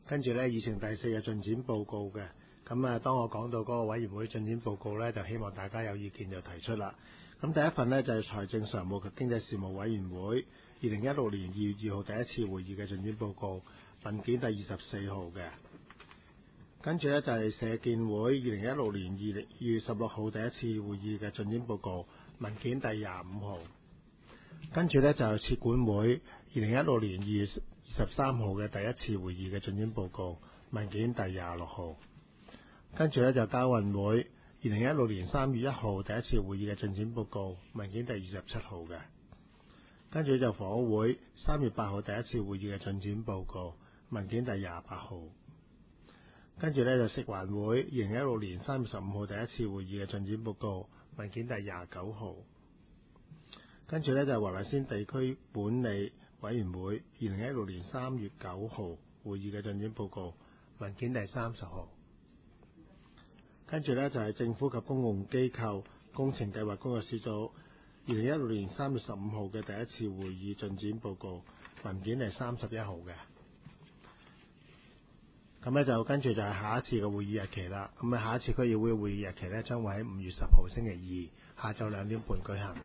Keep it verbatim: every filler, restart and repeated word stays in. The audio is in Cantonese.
跟住咧，議程第四日進展報告嘅。咁啊，當我講到嗰個委員會進展報告咧，就希望大家有意見就提出啦。咁第一份呢，就係、是、財政常務及經濟事務委員會二零一六年二月二號第一次會議嘅進展報告，文件第二十四號嘅。跟住咧就係、是、社建會二零一六年二月十六號第一次會議嘅進展報告，文件第廿五號。跟住咧就係、是、設管會二零一六年二月二十三號嘅第一次會議嘅進展報告，文件第廿六號。跟住咧就交運會二零一六年三月一號第一次會議嘅進展報告，文件第二十七號嘅。跟住就房屋會三月八號第一次會議嘅進展報告，文件第廿八號。跟住咧就食環會二零一六年三月十五號第一次會議嘅進展報告，文件第廿九號。跟住咧就華麗仙地區管理委員會二零一六年三月九號會議嘅進展報告，文件第三十號。跟住咧就係、是、政府及公共機構工程計劃工作小組二零一六年三月十五號嘅第一次會議進展報告，文件係三十一號嘅。咁咧就跟住就係下一次嘅會議日期啦。咁啊下一次區議會嘅會議日期咧將會喺五月十號星期二下晝兩點半舉行。